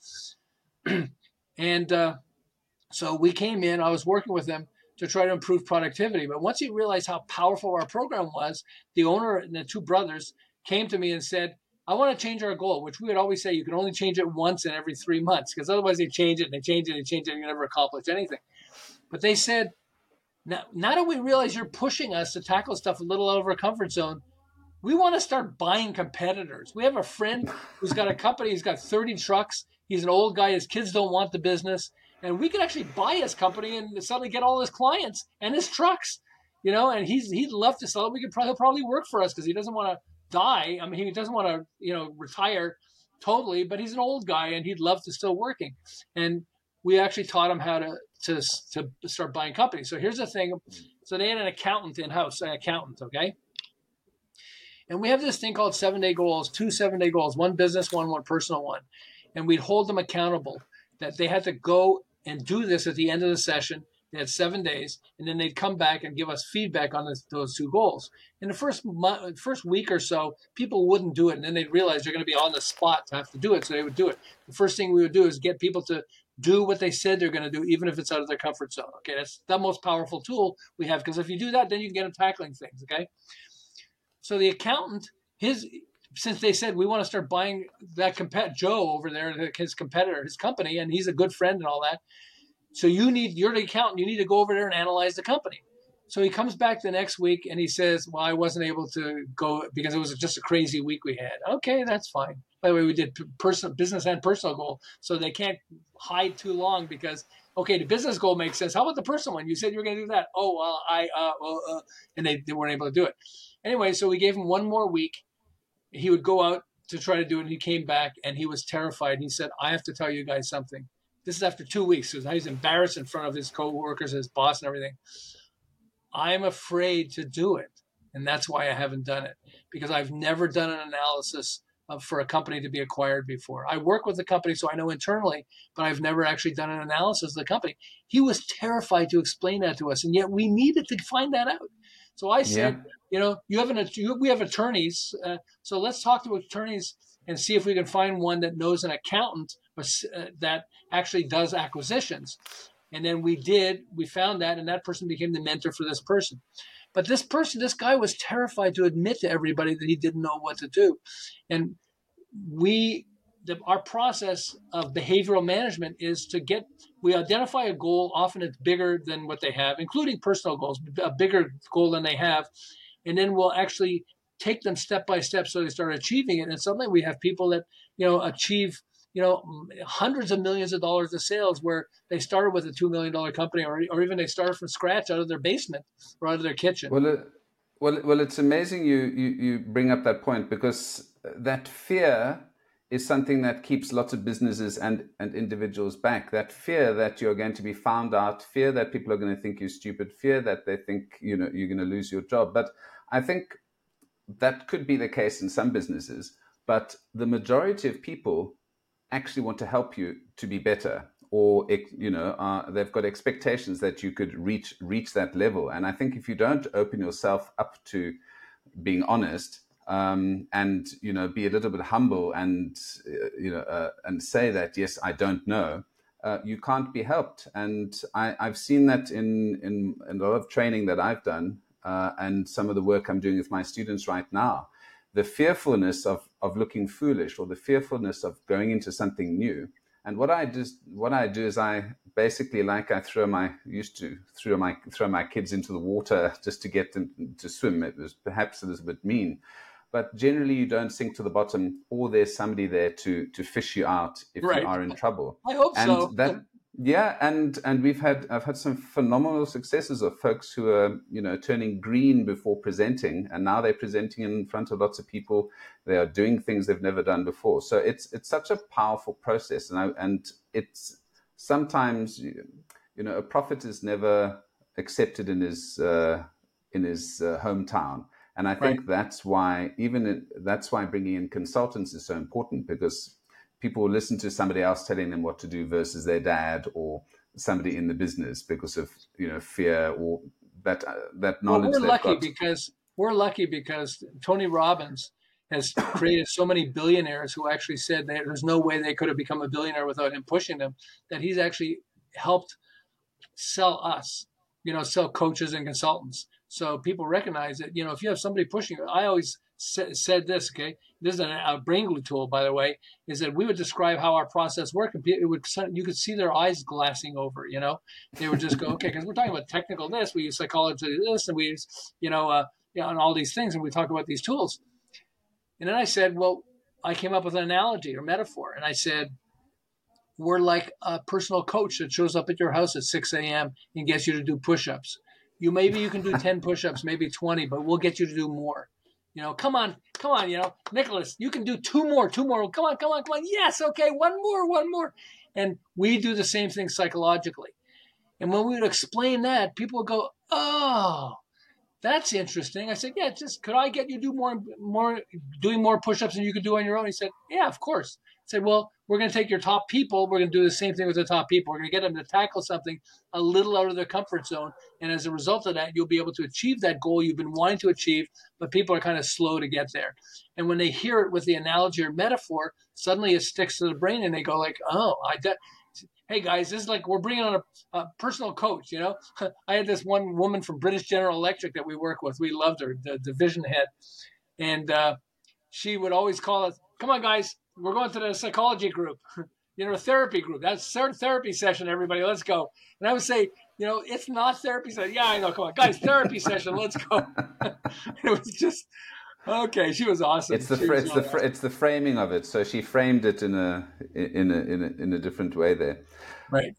S3: and uh, so we came in, I was working with them to try to improve productivity. But once he realized how powerful our program was, the owner and the two brothers came to me and said, I want to change our goal, which we would always say you can only change it once in every three months because otherwise they change it and they change it and they change it and you never accomplish anything. But they said, now, now that we realize you're pushing us to tackle stuff a little out of our comfort zone, we want to start buying competitors. We have a friend who's got a company. He's got thirty trucks. He's an old guy. His kids don't want the business. And we could actually buy his company and suddenly get all his clients and his trucks, you know, and he's, he'd love to sell it. We could probably, he'll probably work for us because he doesn't want to die. I mean, he doesn't want to, you know, retire totally, but he's an old guy and he'd love to still working. And we actually taught him how to, to, to start buying companies. So here's the thing. So they had an accountant in-house, an accountant, okay? And we have this thing called seven-day goals, two seven-day goals, one business one, one personal one. And we'd hold them accountable that they had to go and do this at the end of the session. They had seven days, and then they'd come back and give us feedback on this, those two goals. In the first month, first week or so, people wouldn't do it, and then they'd realize they're going to be on the spot to have to do it, so they would do it. The first thing we would do is get people to do what they said they're going to do, even if it's out of their comfort zone. Okay, that's the most powerful tool we have, because if you do that, then you can get them tackling things, okay? So the accountant, his since they said we want to start buying that compet Joe over there, his competitor, his company, and he's a good friend and all that. So you need, you're the accountant, you need to go over there and analyze the company. So he comes back the next week and he says, well, I wasn't able to go because it was just a crazy week we had. Okay, that's fine. By the way, we did personal, business and personal goal. So they can't hide too long because, okay, the business goal makes sense. How about the personal one? You said you were going to do that. Oh, well, I, uh, well, uh, and they, they weren't able to do it. Anyway, so we gave him one more week. He would go out to try to do it. And he came back and he was terrified. He said, I have to tell you guys something. This is after two weeks. So he's embarrassed in front of his coworkers, his boss and everything. I'm afraid to do it. And that's why I haven't done it, because I've never done an analysis of, for a company to be acquired before. I work with the company, so I know internally, but I've never actually done an analysis of the company. He was terrified to explain that to us, and yet we needed to find that out. So I said, yeah. you know, you have an, you, we have attorneys, uh, so let's talk to attorneys and see if we can find one that knows an accountant uh, that actually does acquisitions. And then we did, we found that, and that person became the mentor for this person. But this person, this guy was terrified to admit to everybody that he didn't know what to do. And we, the, our process of behavioral management is to get, we identify a goal, often it's bigger than what they have, including personal goals, a bigger goal than they have. And then we'll actually take them step by step so they start achieving it. And suddenly we have people that, you know, achieve, you know, hundreds of millions of dollars of sales where they started with a two million dollars company, or, or even they started from scratch out of their basement or out of their kitchen.
S2: Well, it, well, well, it's amazing you, you, you bring up that point, because that fear is something that keeps lots of businesses and, and individuals back. That fear that you're going to be found out, fear that people are going to think you're stupid, fear that they think, you know, you're going to lose your job. But I think that could be the case in some businesses, but the majority of people actually want to help you to be better, or, you know, uh, they've got expectations that you could reach reach that level. And I think if you don't open yourself up to being honest, um, and, you know, be a little bit humble and, uh, you know, uh, and say that, yes, I don't know, uh, you can't be helped. And I, I've seen that in, in, in a lot of training that I've done, uh, and some of the work I'm doing with my students right now, the fearfulness of, of looking foolish or the fearfulness of going into something new. And what I do, what I do is I basically, like I throw my, used to throw my, throw my kids into the water just to get them to swim. It was perhaps a little bit mean, but generally you don't sink to the bottom, or there's somebody there to, to fish you out if
S3: Right.
S2: you are in trouble.
S3: I hope
S2: and
S3: so.
S2: That, yeah, and and we've had I've had some phenomenal successes of folks who are, you know, turning green before presenting, and now they're presenting in front of lots of people. They are doing things they've never done before. So it's it's such a powerful process, and I, and it's sometimes, you know, a prophet is never accepted in his uh, in his uh, hometown, and I think
S3: Right.
S2: that's why even in, that's why bringing in consultants is so important, because people will listen to somebody else telling them what to do versus their dad or somebody in the business because of, you know, fear or that uh, that knowledge.
S3: Well, we're
S2: they've
S3: lucky
S2: got.
S3: because we're lucky because Tony Robbins has created so many billionaires who actually said that there's no way they could have become a billionaire without him pushing them, that he's actually helped sell us, you know, sell coaches and consultants. So people recognize that, you know, if you have somebody pushing you, I always sa- said this, okay, this is a, a brain glue tool, by the way, is that we would describe how our process worked, and it would, you could see their eyes glassing over, you know, they would just go, okay, because we're talking about technical this, we use psychology this, and we use, you know, uh, you know, and all these things, and we talk about these tools. And then I said, well, I came up with an analogy or metaphor, and I said, we're like a personal coach that shows up at your house at six a.m. and gets you to do push-ups. You maybe you can do ten push-ups, maybe twenty, but we'll get you to do more. You know, come on, come on, you know, Nicholas, you can do two more, two more. Come on, come on, come on. Yes, okay, one more, one more. And we do the same thing psychologically. And when we would explain that, people would go, oh, that's interesting. I said, yeah, just could I get you to do more, more, doing more push-ups than you could do on your own? He said, yeah, of course. I said, well, we're going to take your top people. We're going to do the same thing with the top people. We're going to get them to tackle something a little out of their comfort zone. And as a result of that, you'll be able to achieve that goal you've been wanting to achieve, but people are kind of slow to get there. And when they hear it with the analogy or metaphor, suddenly it sticks to the brain and they go like, oh, I de- hey guys, this is like, we're bringing on a, a personal coach, you know? I had this one woman from British General Electric that we work with. We loved her, the division head. And uh, she would always call us, come on guys, we're going to the psychology group, you know, therapy group. That's third therapy session, everybody, let's go. And I would say, you know, it's not therapy session. Yeah, I know, come on, guys, therapy session, let's go. It was just, okay, she was awesome.
S2: It's the
S3: She
S2: fr-
S3: was
S2: it's the
S3: awesome.
S2: fr- it's the framing of it. So she framed it in a in a in a, in a different way there.
S3: Right.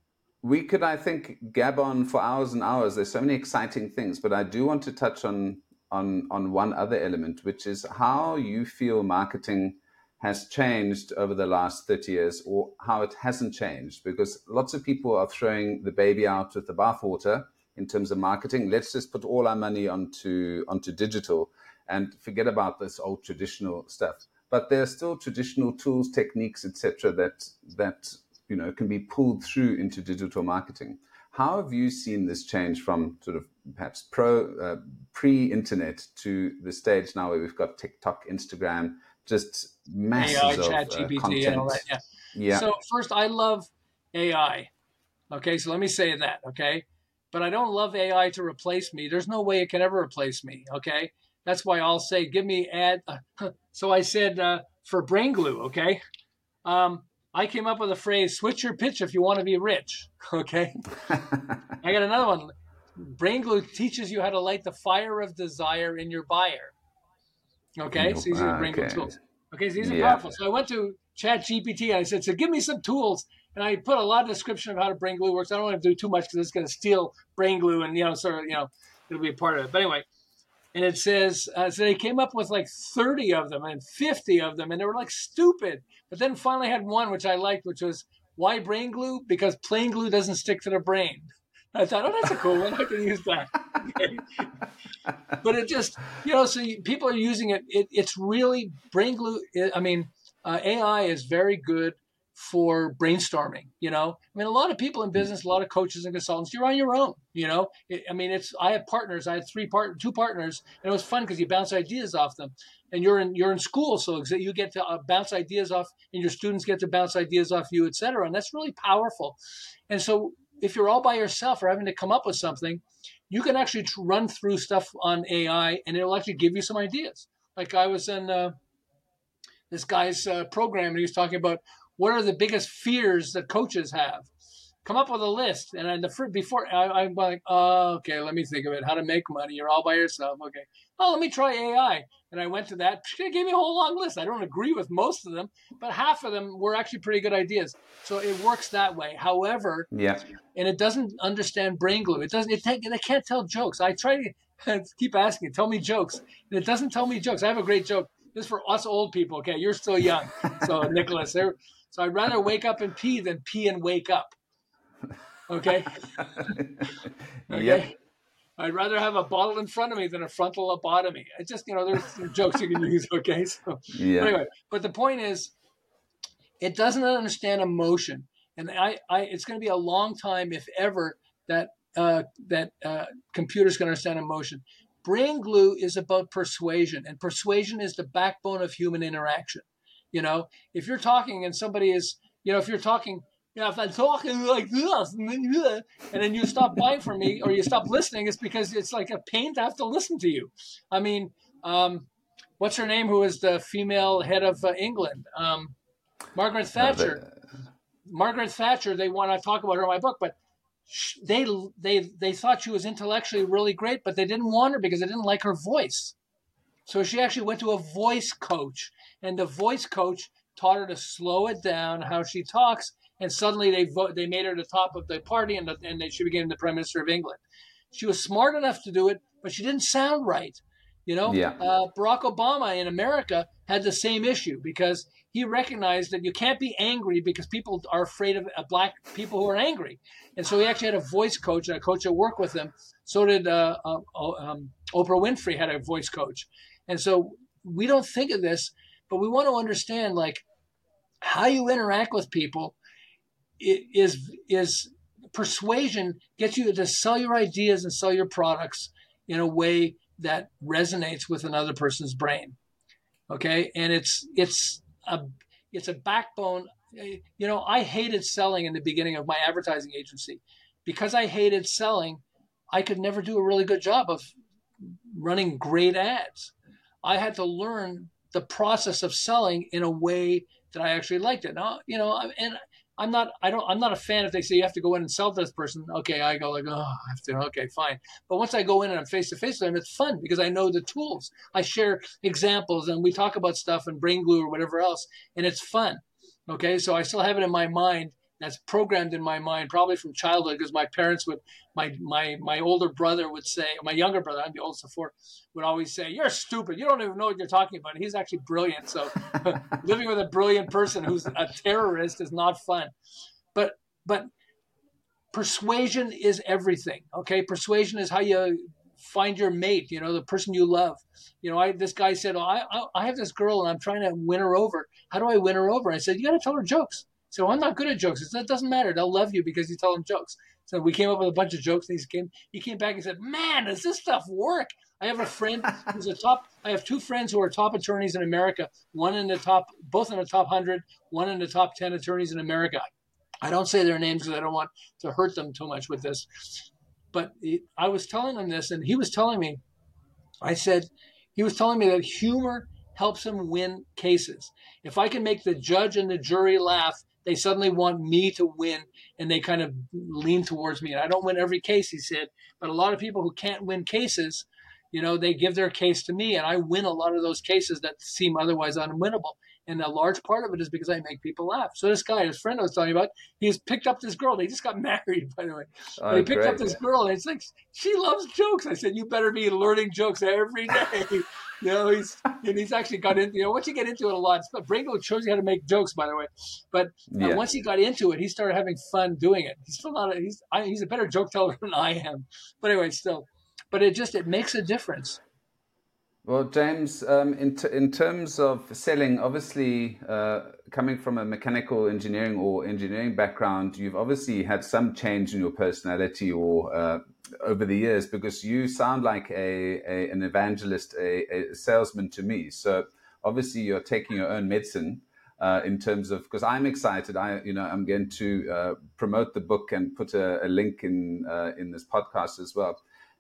S2: We could, I think, gab on for hours and hours. There's so many exciting things, but I do want to touch on on on one other element, which is how you feel marketing has changed over the last thirty years, or how it hasn't changed, because lots of people are throwing the baby out with the bathwater in terms of marketing. Let's just put all our money onto onto digital and forget about this old traditional stuff. But there are still traditional tools, techniques, et cetera, that that you know can be pulled through into digital marketing. How have you seen this change from sort of perhaps pro uh, pre-internet to the stage now where we've got TikTok, Instagram, just masses
S3: A I,
S2: of
S3: Chat
S2: uh,
S3: G P T,
S2: content?
S3: and all that. Yeah.
S2: Yeah.
S3: So first, I love A I. Okay, so let me say that. Okay, but I don't love A I to replace me. There's no way it can ever replace me. Okay, that's why I'll say, give me ad. Uh, so I said uh, for brain glue. Okay, um, I came up with a phrase: switch your pitch if you want to be rich. Okay, I got another one. Brain glue teaches you how to light the fire of desire in your buyer. Okay, so these are brain glue
S2: Okay.
S3: tools. Okay, so these are
S2: Yeah.
S3: powerful. So I went to Chat G P T and I said, so give me some tools. And I put a lot of description of how to brain glue works. I don't want to do too much because it's going to steal brain glue and, you know, sort of, you know, it'll be a part of it. But anyway, and it says, uh, so they came up with like thirty of them and fifty of them, and they were like stupid. But then finally had one, which I liked, which was, why brain glue? Because plain glue doesn't stick to the brain. I thought, oh, that's a cool one. I can use that. Okay. But it just, you know, so you, people are using it. it. It's really brain glue. It, I mean, uh, A I is very good for brainstorming. You know, I mean, a lot of people in business, a lot of coaches and consultants, you're on your own. You know, it, I mean, it's. I have partners. I had three part, two partners, and it was fun because you bounce ideas off them. And you're in you're in school, so you get to uh, bounce ideas off, and your students get to bounce ideas off you, et cetera. And that's really powerful. And so, if you're all by yourself or having to come up with something, you can actually run through stuff on A I and it'll actually give you some ideas. Like I was in uh, this guy's uh, program, and he was talking about what are the biggest fears that coaches have. Come up with a list. And I, the before I, I'm like, oh, okay, let me think of it. How to make money. You're all by yourself. Okay. Oh, let me try A I. And I went to that. It gave me a whole long list. I don't agree with most of them, but half of them were actually pretty good ideas. So it works that way. However,
S2: yeah,
S3: and it doesn't understand brain glue. It doesn't. It, it can't tell jokes. I try to keep asking it, tell me jokes. And it doesn't tell me jokes. I have a great joke. This is for us old people. Okay, you're still young. So Nicholas, there. So I'd rather wake up and pee than pee and wake up. Okay. Okay.
S2: Yep.
S3: I'd rather have a bottle in front of me than a frontal lobotomy. It's just, you know, there's some jokes you can use. Okay. So
S2: Yeah.
S3: but anyway, but the point is, it doesn't understand emotion, and I, I it's going to be a long time, if ever, that uh, that uh, computers can understand emotion. Brain glue is about persuasion, and persuasion is the backbone of human interaction. You know, if you're talking and somebody is, you know, if you're talking. Yeah, if I'm talking like this, and then you stop buying from me or you stop listening, it's because it's like a pain to have to listen to you. I mean, um, what's her name? Who is the female head of uh, England? Um, Margaret Thatcher. Uh, the... Margaret Thatcher. They want to talk about her in my book, but they they they thought she was intellectually really great, but they didn't want her because they didn't like her voice. So she actually went to a voice coach, and the voice coach taught her to slow it down, how she talks. And suddenly they vote, they made her the top of the party, and, the, and she became the Prime Minister of England. She was smart enough to do it, but she didn't sound right. You know,
S2: yeah.
S3: uh, Barack Obama in America had the same issue because he recognized that you can't be angry because people are afraid of uh, black people who are angry. And so he actually had a voice coach and a coach that worked with him. So did uh, uh, um, Oprah Winfrey had a voice coach. And so we don't think of this, but we want to understand like how you interact with people. Is is persuasion gets you to sell your ideas and sell your products in a way that resonates with another person's brain, okay? And it's it's a it's a backbone. You know, I hated selling in the beginning of my advertising agency because I hated selling. I could never do a really good job of running great ads. I had to learn the process of selling in a way that I actually liked it. Now, you know, and I'm not, I don't, I'm not a fan if they say you have to go in and sell to this person. Okay. I go like, oh, I have to, okay, fine. But once I go in and I'm face to face with them, it's fun because I know the tools. I share examples and we talk about stuff and brain glue or whatever else. And it's fun. Okay. So I still have it in my mind. That's programmed in my mind, probably from childhood, because my parents would, my my my older brother would say, my younger brother, I'm the oldest of four, would always say, "You're stupid. You don't even know what you're talking about." And he's actually brilliant. So living with a brilliant person who's a terrorist is not fun. But but persuasion is everything. Okay, persuasion is how you find your mate. You know, the person you love. You know, I this guy said, oh, I I have this girl and I'm trying to win her over. How do I win her over? And I said, you got to tell her jokes. So I'm not good at jokes. It doesn't matter. They'll love you because you tell them jokes. So we came up with a bunch of jokes. And he came, he came back and said, man, does this stuff work? I have a friend who's a top, I have two friends who are top attorneys in America, one in the top, both in the top one hundred, one in the top ten attorneys in America. I don't say their names because I don't want to hurt them too much with this. But he, I was telling him this and he was telling me, I said, he was telling me that humor helps him win cases. If I can make the judge and the jury laugh, they suddenly want me to win, and they kind of lean towards me. And I don't win every case, he said, but a lot of people who can't win cases, you know, they give their case to me, and I win a lot of those cases that seem otherwise unwinnable. And a large part of it is because I make people laugh. So this guy, his friend I was telling you about, he's picked up this girl. They just got married, by the way.
S2: Oh,
S3: but he picked
S2: great.
S3: up this girl, and it's like, she loves jokes. I said, you better be learning jokes every day. You know, he's and he's actually got into, you know, once you get into it a lot, brain glue shows you how to make jokes, by the way. But uh,
S2: yeah.
S3: once he got into it, he started having fun doing it. He's still not, a, he's I, he's a better joke teller than I am. But anyway, still, but it just, it makes a difference.
S2: Well, James, um, in, t- in terms of selling, obviously uh, coming from a mechanical engineering or engineering background, you've obviously had some change in your personality or uh, over the years, because you sound like a, a an evangelist, a, a salesman to me. So obviously you're taking your own medicine uh, in terms of, because I'm excited. I, you know, I'm going to uh, promote the book and put a, a link in uh, in this podcast as well.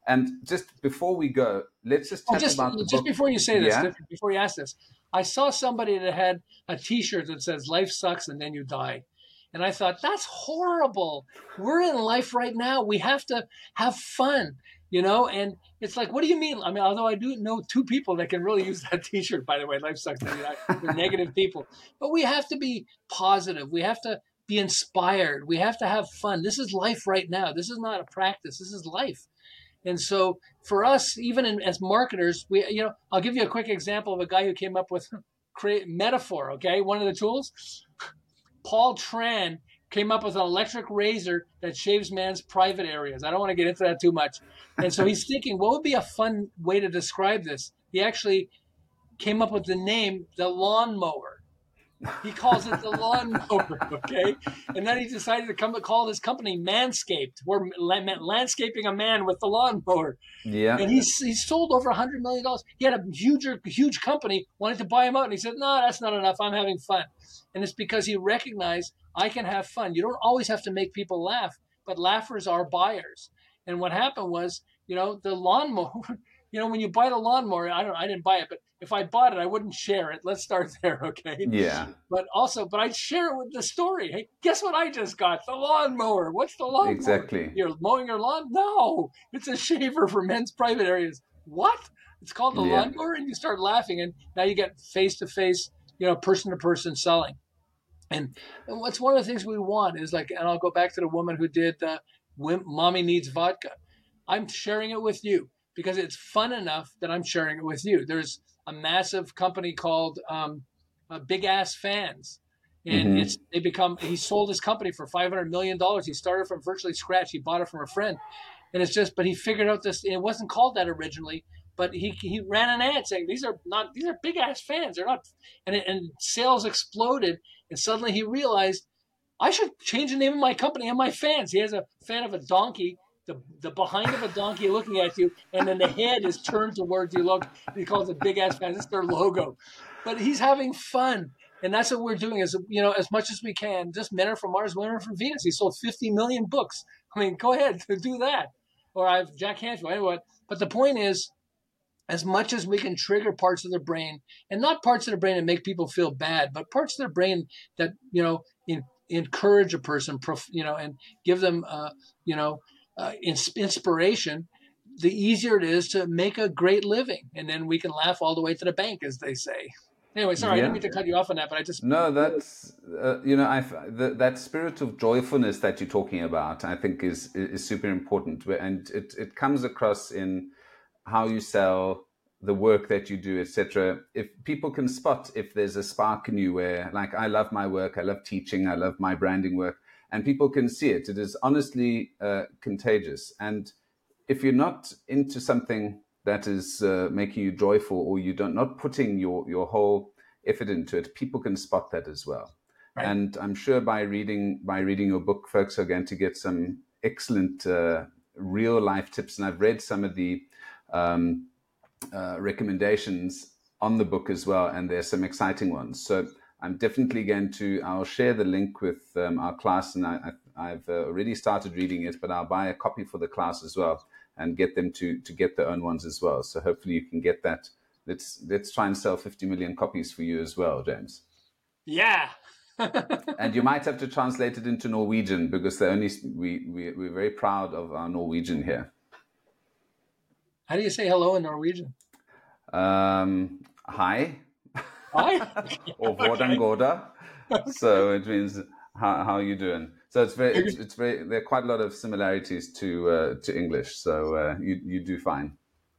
S2: And just before we go, let's just chat
S3: oh, just,
S2: about the
S3: just
S2: book.
S3: before you say this,
S2: Yeah?
S3: before you ask this, I saw somebody that had a T-shirt that says "Life sucks and then you die," and I thought that's horrible. We're in life right now. We have to have fun, you know. And it's like, what do you mean? I mean, although I do know two people that can really use that T-shirt. By the way, "Life sucks and then you die." They're negative people, but we have to be positive. We have to be inspired. We have to have fun. This is life right now. This is not a practice. This is life. And so for us, even in, as marketers, we, you know, I'll give you a quick example of a guy who came up with create metaphor. Okay. One of the tools, Paul Tran came up with an electric razor that shaves man's private areas. I don't want to get into that too much. And so he's thinking, what would be a fun way to describe this? He actually came up with the name, the lawnmower. He calls it the lawnmower, okay? And then he decided to come to call his company Manscaped. We're landscaping a man with the lawnmower.
S2: Yeah.
S3: And he's he sold over one hundred million dollars. He had a huge, huge company wanted to buy him out. And he said, no, that's not enough. I'm having fun. And it's because he recognized I can have fun. You don't always have to make people laugh, but laughers are buyers. And what happened was, you know, the lawnmower, you know, when you buy the lawnmower, I don't I didn't buy it, but if I bought it, I wouldn't share it. Let's start there, okay?
S2: Yeah.
S3: But also, but I'd share it with the story. Hey, guess what I just got? The lawnmower. What's the lawnmower?
S2: Exactly.
S3: You're mowing your lawn? No, it's a shaver for men's private areas. What? It's called the
S2: Yeah.
S3: lawnmower, and you start laughing, and now you get face-to-face, you know, person-to-person selling. And, and what's one of the things we want is like, and I'll go back to the woman who did uh, Mommy Needs Vodka. I'm sharing it with you because it's fun enough that I'm sharing it with you. There's a massive company called um, uh, Big Ass Fans. And
S2: Mhm.
S3: it's they become, he sold his company for five hundred million dollars. He started from virtually scratch. He bought it from a friend. And it's just, but he figured out this, it wasn't called that originally, but he he ran an ad saying, these are not, these are big ass fans. They're not, and, it, and sales exploded. And suddenly he realized, I should change the name of my company and my fans. He has a fan of a donkey, the the behind of a donkey looking at you, and then the head is turned towards you. Look, he calls it Big Ass Fans. It's their logo. But he's having fun. And that's what we're doing is, you know, as much as we can. Just Men Are From Mars, Women Are From Venus. He sold fifty million books. I mean, go ahead, do that. Or I've Jack Canfield, anyway. But the point is, as much as we can trigger parts of the brain, and not parts of the brain that make people feel bad, but parts of the brain that, you know, in, encourage a person, you know, and give them, uh, you know, uh, inspiration, the easier it is to make a great living. And then we can laugh all the way to the bank, as they say. Anyway, sorry, I
S2: Yeah.
S3: didn't mean to cut you off on that, but I just...
S2: No, that's, uh, you know, I've, the, that spirit of joyfulness that you're talking about, I think is is super important. And it, it comes across in how you sell, the work that you do, et cetera. If people can spot if there's a spark in you where, like, I love my work, I love teaching, I love my branding work, and people can see it, it is honestly uh, contagious. And if you're not into something that is uh, making you joyful, or you don't not putting your your whole effort into it, people can spot that as well.
S3: Right.
S2: And I'm sure by reading by reading your book, folks are going to get some excellent uh, real life tips. And I've read some of the um, uh, recommendations on the book as well, and there's some exciting ones. So I'm definitely going to, I'll share the link with um, our class, and I, I, I've uh, already started reading it, but I'll buy a copy for the class as well and get them to to get their own ones as well. So hopefully you can get that. Let's let's try and sell fifty million copies for you as well, James.
S3: Yeah.
S2: And you might have to translate it into Norwegian, because they only we, we we're very proud of our Norwegian here.
S3: How do you say hello in Norwegian?
S2: Um, hi.
S3: Hi.
S2: Or hvordan går det? So it means how how are you doing? So it's very it's, it's very there are quite a lot of similarities to uh, to English. So uh, you you do fine.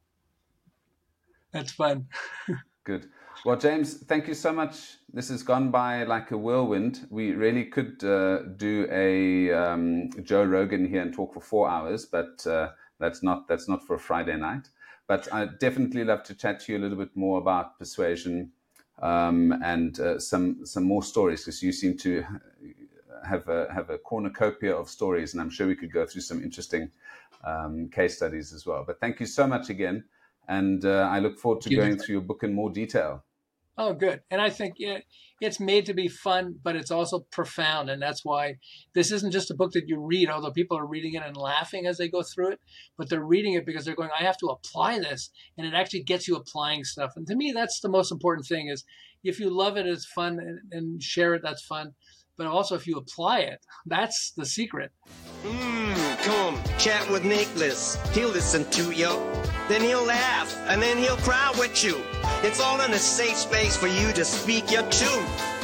S3: That's fun.
S2: Good. Well, James, thank you so much. This has gone by like a whirlwind. We really could uh, do a um, Joe Rogan here and talk for four hours, but uh, that's not that's not for a Friday night. But I'd definitely love to chat to you a little bit more about persuasion um, and uh, some some more stories, because you seem to have a have a cornucopia of stories, and I'm sure we could go through some interesting um, case studies as well. But thank you so much again. And uh, I look forward to going through your book in more detail.
S3: Oh, good. And I think it, it's made to be fun, but it's also profound. And that's why this isn't just a book that you read, although people are reading it and laughing as they go through it, but they're reading it because they're going, I have to apply this. And it actually gets you applying stuff. And to me, that's the most important thing is if you love it, it's fun, and, and share it, that's fun. But also if you apply it, that's the secret.
S1: Mmm, come chat with Nicholas. He'll listen to you. Then he'll laugh, and then he'll cry with you. It's all in a safe space for you to speak your truth.